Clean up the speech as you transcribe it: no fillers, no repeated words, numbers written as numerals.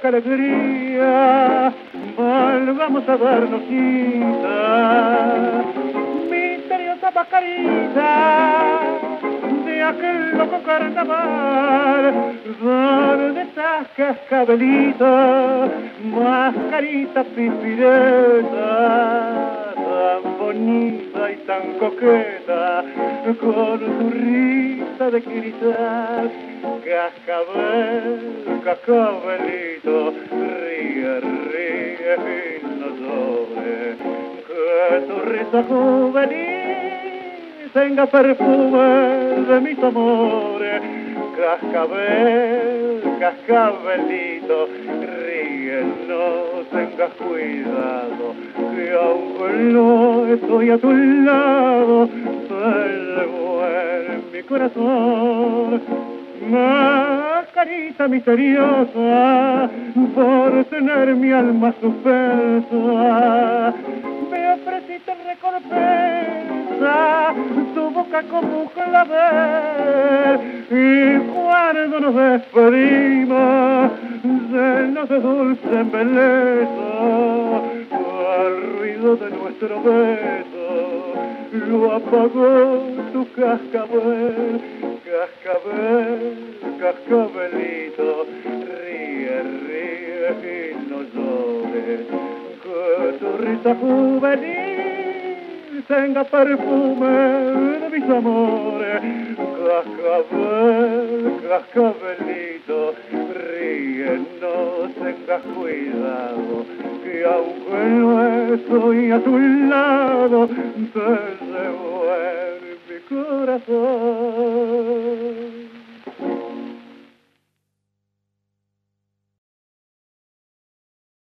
loca alegría, volvamos a darnos cita, misteriosa pajarita de aquel loco carnaval, donde estás cascabelito, mascarita pipireta, tan bonita y tan coqueta, con tu risa de cristal. Cascabel, cascabelito, ríe, ríe y no llores, que tu risa juvenil tenga perfume de mis amores. Cascabel, cascabelito, ríe, no tengas cuidado, que aunque no estoy a tu lado, te llevo en mi corazón. Mascarita misteriosa, por tener mi alma suspensa, me ofreciste recompensa, tu boca como un clavel, y cuando nos despedimos, llenos de dulce embeleso, al ruido de nuestro beso, lo apagó tu cascabel. Cascabel, cascabelito, ríe, ríe y no llores, que tu risa juvenil tenga perfume de mis amores. Cascabel, cascabelito, ríe, no tengas cuidado, que aunque no estoy a tu lado, te llevo en mi corazón.